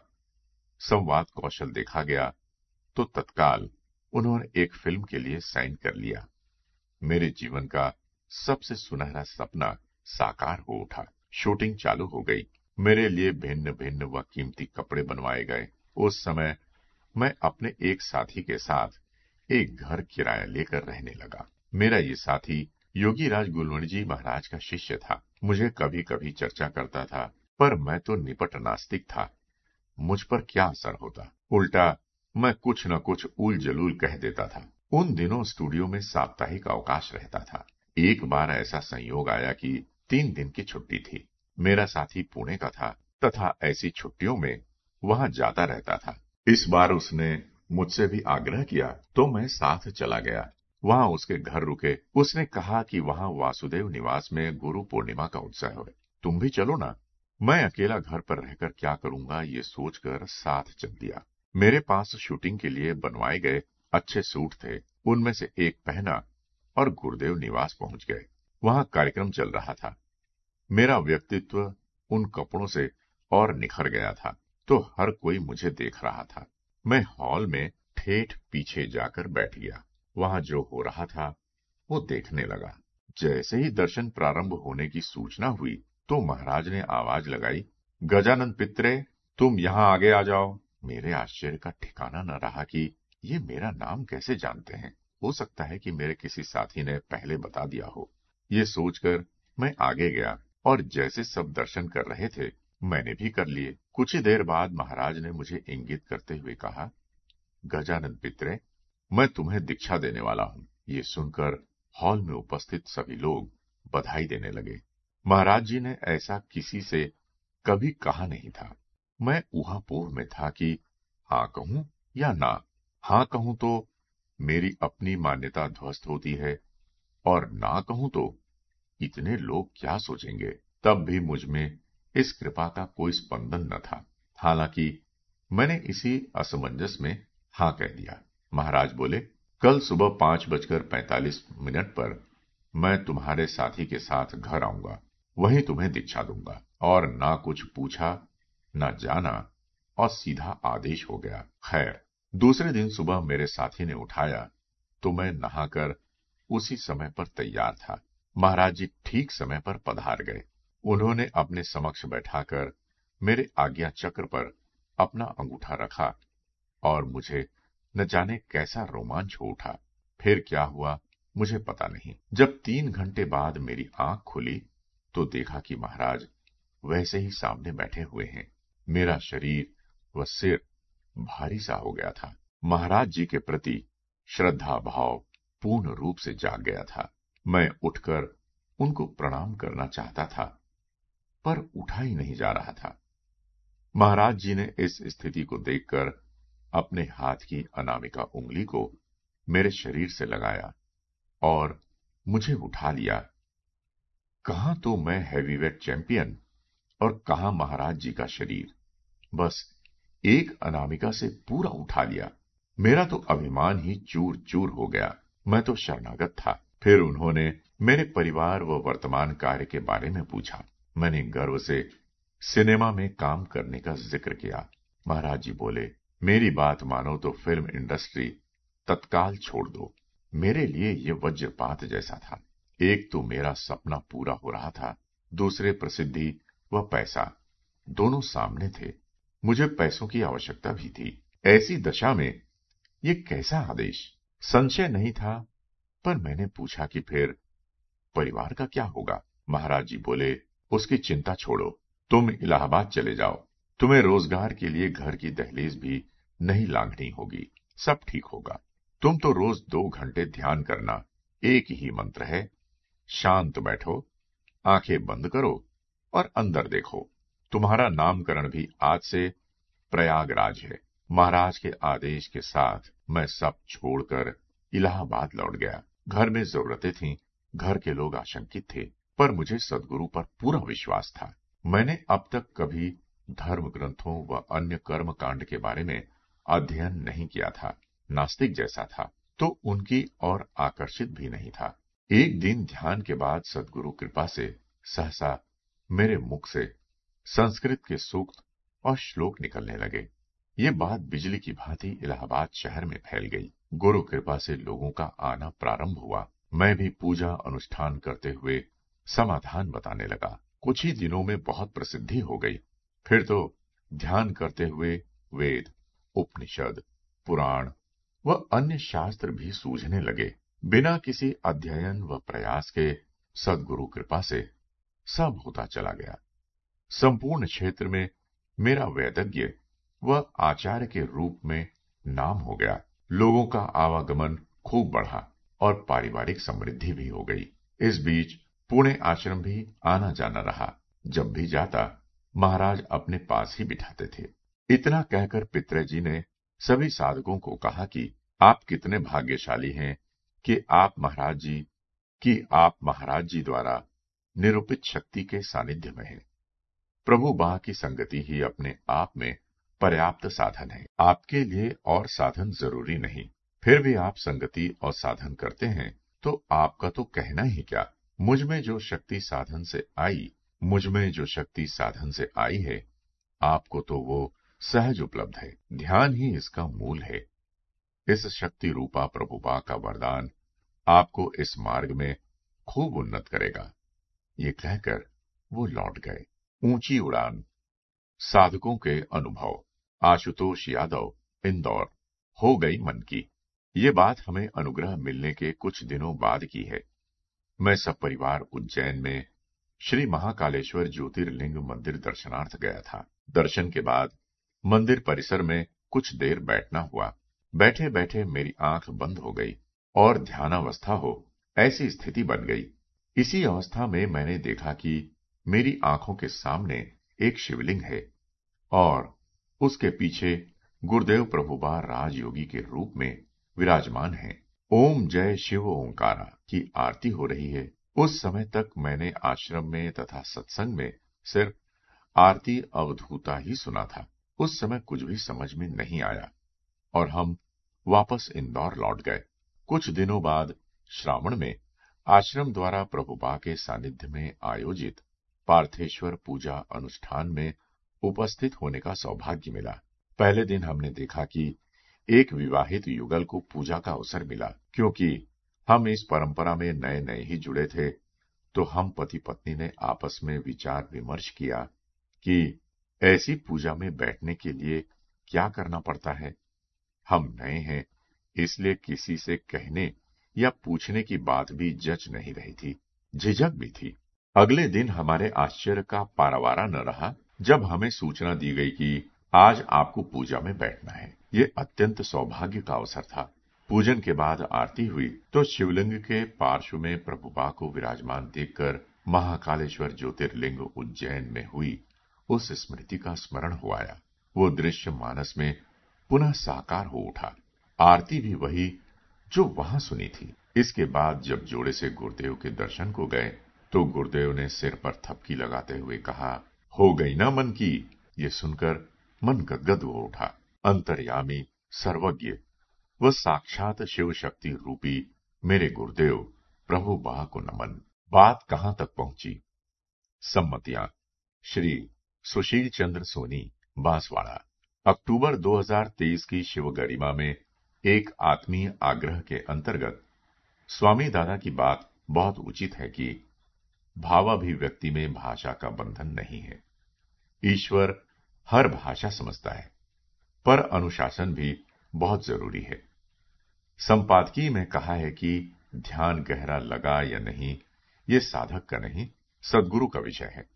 संवाद कौशल देखा गया तो तत्काल उन्होंने एक फिल्म के लिए साइन कर लिया। मेरे जीवन का सबसे सुनहरा सपना साकार हो उठा। शूटिंग चालू हो गई। मेरे लिए भिन्न भिन्न व कीमती कपड़े बनवाए गए। उस समय मैं अपने एक साथी के साथ एक घर किराया लेकर रहने लगा। मेरा ये साथी योगी राज गुलवणी जी महाराज का शिष्य था। मुझे कभी कभी चर्चा करता था, पर मैं तो निपट नास्तिक था। मुझ पर क्या असर होता, उल्टा मैं कुछ न कुछ उल जलूल कह देता था। उन दिनों स्टूडियो में साप्ताहिक अवकाश रहता था। एक बार ऐसा संयोग आया कि 3 दिन की छुट्टी थी। मेरा साथी पुणे का था तथा ऐसी छुट्टियों में वहां जाता रहता था। इस बार उसने मुझसे भी आग्रह किया तो मैं साथ चला गया। वहां उसके घर रुके। उसने कहा कि वहां वासुदेव निवास में गुरु पूर्णिमा का उत्सव है, तुम भी चलो ना। मैं अकेला घर पर रहकर क्या करूंगा, ये सोचकर साथ चल दिया। मेरे पास शूटिंग के लिए बनवाए गए अच्छे सूट थे। उनमें से एक पहना और गुरुदेव निवास पहुंच गए। वहां कार्यक्रम चल रहा था। मेरा व्यक्तित्व उन कपड़ों से और निखर गया था तो हर कोई मुझे देख रहा था। मैं हॉल में ठेठ पीछे जाकर बैठ गया। वहां जो हो रहा था वो देखने लगा। जैसे ही दर्शन प्रारंभ होने की सूचना हुई तो महाराज ने आवाज लगाई, गजानन पित्रे, तुम यहाँ आगे आ जाओ। मेरे आश्चर्य का ठिकाना न रहा कि ये मेरा नाम कैसे जानते हैं। हो सकता है कि मेरे किसी साथी ने पहले बता दिया हो। ये सोचकर मैं आगे गया और जैसे सब दर्शन कर रहे थे मैंने भी कर लिए। कुछ ही देर बाद महाराज ने मुझे इंगित करते हुए कहा, गजानन पित्रे, मैं तुम्हें दीक्षा देने वाला हूँ। ये सुनकर हॉल में उपस्थित सभी लोग बधाई देने लगे। महाराज जी ने ऐसा किसी से कभी कहा नहीं था। मैं ऊहापोह में था कि हाँ कहूं या ना। हाँ कहूं तो मेरी अपनी मान्यता ध्वस्त होती है और ना कहूं तो इतने लोग क्या सोचेंगे। तब भी मुझ में इस कृपा का कोई स्पंदन न था। हालांकि मैंने इसी असमंजस में हां कह दिया। महाराज बोले, कल सुबह 5:45 पर मैं तुम्हारे साथी के साथ घर आऊंगा, वहीं तुम्हें दीक्षा दूंगा। और ना कुछ पूछा ना जाना, और सीधा आदेश हो गया। खैर, दूसरे दिन सुबह मेरे साथी ने उठाया तो मैं नहाकर उसी समय पर तैयार था। महाराज जी ठीक समय पर पधार गए। उन्होंने अपने समक्ष बैठाकर मेरे आज्ञा चक्र पर अपना अंगूठा रखा और मुझे न जाने कैसा रोमांच हो उठा। फिर क्या हुआ मुझे पता नहीं। जब 3 घंटे बाद मेरी आंख खुली तो देखा कि महाराज वैसे ही सामने बैठे हुए हैं। मेरा शरीर व सिर भारी सा हो गया था। महाराज जी के प्रति श्रद्धा भाव पूर्ण रूप से जाग गया था। मैं उठकर उनको प्रणाम करना चाहता था, पर उठा ही नहीं जा रहा था। महाराज जी ने इस स्थिति को देखकर अपने हाथ की अनामिका उंगली को मेरे शरीर से लगाया और मुझे उठा लिया। कहां तो मैं हैवीवेट चैंपियन और कहां महाराज जी का शरीर। बस एक अनामिका से पूरा उठा लिया। मेरा तो अभिमान ही चूर चूर हो गया। मैं तो शरणागत था। फिर उन्होंने मेरे परिवार व वर्तमान कार्य के बारे में पूछा। मैंने गर्व से सिनेमा में काम करने का जिक्र किया। महाराज जी बोले, मेरी बात मानो तो फिल्म इंडस्ट्री तत्काल छोड़ दो। मेरे लिए ये वज्रपात जैसा था। एक तो मेरा सपना पूरा हो रहा था, दूसरे प्रसिद्धि व पैसा दोनों सामने थे। मुझे पैसों की आवश्यकता भी थी। ऐसी दशा में ये कैसा आदेश? संशय नहीं था, पर मैंने पूछा कि फिर परिवार का क्या होगा? महाराज जी बोले, उसकी चिंता छोड़ो, तुम इलाहाबाद चले जाओ। तुम्हें रोजगार के लिए घर की दहलीज भी नहीं लांघनी होगी। सब ठीक होगा। तुम तो रोज 2 घंटे ध्यान करना। एक ही मंत्र है, शांत बैठो, आंखें बंद करो और अंदर देखो। तुम्हारा नामकरण भी आज से प्रयागराज है। महाराज के आदेश के साथ मैं सब छोड़कर इलाहाबाद लौट गया। घर में जरूरतें थीं, घर के लोग आशंकित थे, पर मुझे सद्गुरु पर पूरा विश्वास था। मैंने अब तक कभी धर्म ग्रंथों व अन्य कर्म कांड के बारे में अध्ययन नहीं किया था। नास्तिक जैसा था, तो उनकी ओर आकर्षित भी नहीं था। एक दिन ध्यान के बाद सद्गुरु कृपा से सहसा मेरे मुख से संस्कृत के सूक्त और श्लोक निकलने लगे। ये बात बिजली की भांति इलाहाबाद शहर में फैल गई। गुरु कृपा से लोगों का आना प्रारंभ हुआ। मैं भी पूजा अनुष्ठान करते हुए समाधान बताने लगा। कुछ ही दिनों में बहुत प्रसिद्धि हो गई। फिर तो ध्यान करते हुए वेद, उपनिषद, पुराण व अन्य शास्त्र भी सूझने लगे। बिना किसी अध्ययन व प्रयास के सद्गुरु कृपा से सब होता चला गया। संपूर्ण क्षेत्र में मेरा वैदज्ञ व आचार्य के रूप में नाम हो गया। लोगों का आवागमन खूब बढ़ा और पारिवारिक समृद्धि भी हो गई। इस बीच पुणे आश्रम भी आना जाना रहा। जब भी जाता महाराज अपने पास ही बिठाते थे। इतना कहकर पितृजी ने सभी साधकों को कहा कि आप कितने भाग्यशाली हैं कि आप महाराज जी द्वारा निरूपित शक्ति के सानिध्य में हैं। प्रभु बा की संगति ही अपने आप में पर्याप्त साधन है। आपके लिए और साधन जरूरी नहीं। फिर भी आप संगति और साधन करते हैं तो आपका तो कहना ही क्या। मुझ में जो शक्ति साधन से आई है, आपको तो वो सहज उपलब्ध है। ध्यान ही इसका मूल है। इस शक्ति रूपा प्रभुपा का वरदान आपको इस मार्ग में खूब उन्नत करेगा। ये कहकर वो लौट गए। ऊंची उड़ान, साधकों के अनुभव। आशुतोष यादव, इंदौर। हो गई मन की। ये बात हमें अनुग्रह मिलने के कुछ दिनों बाद की है। मैं सब परिवार उज्जैन में श्री महाकालेश्वर ज्योतिर्लिंग मंदिर दर्शनार्थ गया था। दर्शन के बाद मंदिर परिसर में कुछ देर बैठना हुआ। बैठे बैठे मेरी आंख बंद हो गई और ध्यानावस्था हो ऐसी स्थिति बन गई। इसी अवस्था में मैंने देखा कि मेरी आंखों के सामने एक शिवलिंग है और उसके पीछे गुरुदेव प्रभुबा राजयोगी के रूप में विराजमान है। ओम जय शिव ओंकारा की आरती हो रही है। उस समय तक मैंने आश्रम में तथा सत्संग में सिर्फ आरती अवधूता ही सुना था। उस समय कुछ भी समझ में नहीं आया और हम वापस इंदौर लौट गए। कुछ दिनों बाद श्रावण में आश्रम द्वारा प्रभुपा के सानिध्य में आयोजित पार्थेश्वर पूजा अनुष्ठान में उपस्थित होने का सौभाग्य मिला। पहले दिन हमने देखा कि एक विवाहित युगल को पूजा का अवसर मिला। क्योंकि हम इस परंपरा में नए नए ही जुड़े थे, तो हम पति पत्नी ने आपस में विचार विमर्श किया कि ऐसी पूजा में बैठने के लिए क्या करना पड़ता है। हम नए हैं, इसलिए किसी से कहने या पूछने की बात भी जच नहीं रही थी, झिझक भी थी। अगले दिन हमारे आश्चर्य का पारावारा न रहा जब हमें सूचना दी गई कि आज आपको पूजा में बैठना है। ये अत्यंत सौभाग्य का अवसर था। पूजन के बाद आरती हुई तो शिवलिंग के पार्श्व में प्रभुपा को विराजमान देखकर महाकालेश्वर ज्योतिर्लिंग उज्जैन में हुई उस स्मृति का स्मरण हो आया। वो दृश्य मानस में पुनः साकार हो उठा। आरती भी वही जो वहां सुनी थी। इसके बाद जब जोड़े से गुरुदेव के दर्शन को गए तो गुरुदेव ने सिर पर थपकी लगाते हुए कहा, हो गई ना मन की। ये सुनकर मन गदगद हो उठा। अंतर्यामी, सर्वज्ञ व साक्षात शिव शक्ति रूपी मेरे गुरुदेव प्रभु बा को नमन। बात कहां तक पहुंची? सम्मतियां। श्री सुशील चंद्र सोनी, बांसवाड़ा। अक्टूबर 2023 की शिव गरिमा में एक आत्मीय आग्रह के अंतर्गत स्वामी दादा की बात बहुत उचित है कि भावाभिव्यक्ति में भाषा का बंधन नहीं है। ईश्वर हर भाषा समझता है, पर अनुशासन भी बहुत जरूरी है। संपादकीय में कहा है कि ध्यान गहरा लगा या नहीं, ये साधक का नहीं, सद्गुरु का विषय है।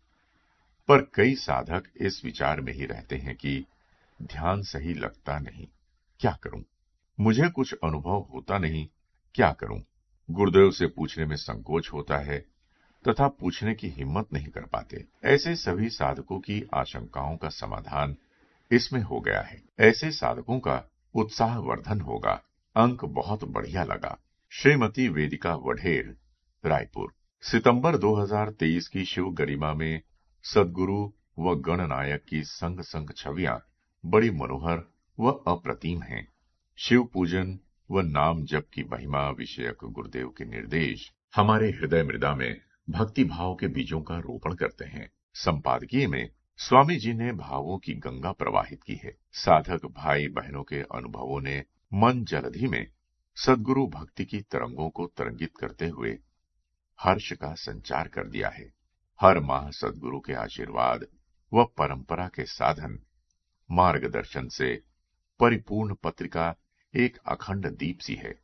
पर कई साधक इस विचार में ही रहते हैं कि ध्यान सही लगता नहीं, क्या करूं? मुझे कुछ अनुभव होता नहीं, क्या करूं? गुरुदेव से पूछने में संकोच होता है तथा पूछने की हिम्मत नहीं कर पाते। ऐसे सभी साधकों की आशंकाओं का समाधान इसमें हो गया है। ऐसे साधकों का उत्साहवर्धन होगा। अंक बहुत बढ़िया लगा। श्रीमती वेदिका वढेर, रायपुर। सितंबर 2023 की शिव गरिमा में सद्गुरु व गणनायक की संग संग छवियां बड़ी मनोहर व अप्रतिम हैं। शिव पूजन व नाम जप की महिमा विषयक गुरुदेव के निर्देश हमारे हृदय मृदा में भक्ति भाव के बीजों का रोपण करते हैं। संपादकीय में स्वामी जी ने भावों की गंगा प्रवाहित की है। साधक भाई बहनों के अनुभवों ने मन जलधि में सद्गुरु भक्ति की तरंगों को तरंगित करते हुए हर्ष का संचार कर दिया है। हर माह सद्गुरु के आशीर्वाद व परंपरा के साधन मार्गदर्शन से परिपूर्ण पत्रिका एक अखंड दीप सी है।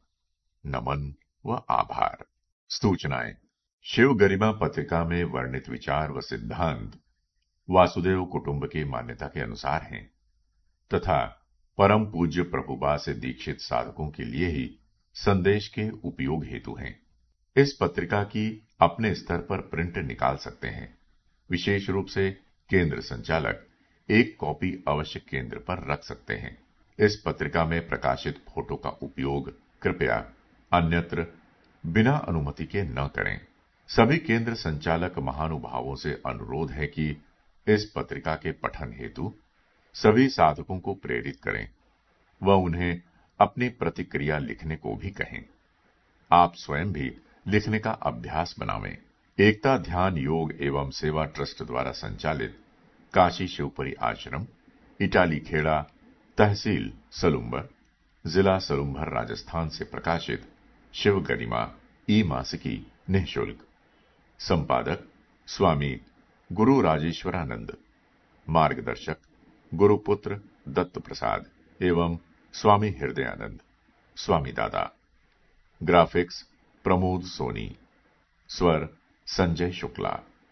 नमन व आभार। सूचनाएं। शिव गरिमा पत्रिका में वर्णित विचार व सिद्धांत वासुदेव कुटुंब की मान्यता के अनुसार हैं तथा परम पूज्य प्रभुपा से दीक्षित साधकों के लिए ही संदेश के उपयोग हेतु हैं। इस पत्रिका की अपने स्तर पर प्रिंट निकाल सकते हैं। विशेष रूप से केंद्र संचालक एक कॉपी अवश्य केंद्र पर रख सकते हैं। इस पत्रिका में प्रकाशित फोटो का उपयोग कृपया अन्यत्र बिना अनुमति के न करें। सभी केंद्र संचालक महानुभावों से अनुरोध है कि इस पत्रिका के पठन हेतु सभी साधकों को प्रेरित करें व उन्हें अपनी प्रतिक्रिया लिखने को भी कहें। आप स्वयं भी लिखने का अभ्यास बनावें। एकता ध्यान योग एवं सेवा ट्रस्ट द्वारा संचालित काशी शिवपुरी आश्रम, इटाली खेड़ा, तहसील सलुम्बर, जिला सलुम्बर, राजस्थान से प्रकाशित शिव गरिमा ई मासिकी निःशुल्क। संपादक स्वामी गुरु राजेश्वरानंद, मार्गदर्शक गुरुपुत्र दत्त प्रसाद एवं स्वामी हृदयानंद, स्वामी दादा। ग्राफिक्स प्रमोद सोनी, स्वर संजय शुक्ला।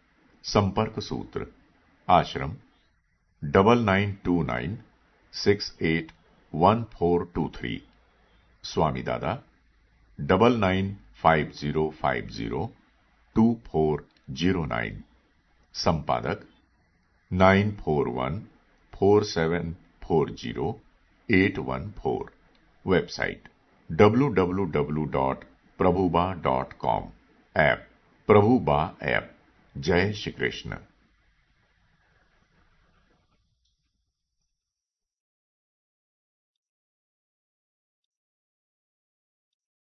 संपर्क सूत्र आश्रम 9929681423, स्वामी दादा 9950502409, संपादक 9414740814, वेबसाइट www.prabhuba.com, ऐप प्रभु बा ऐप। जय श्री कृष्ण।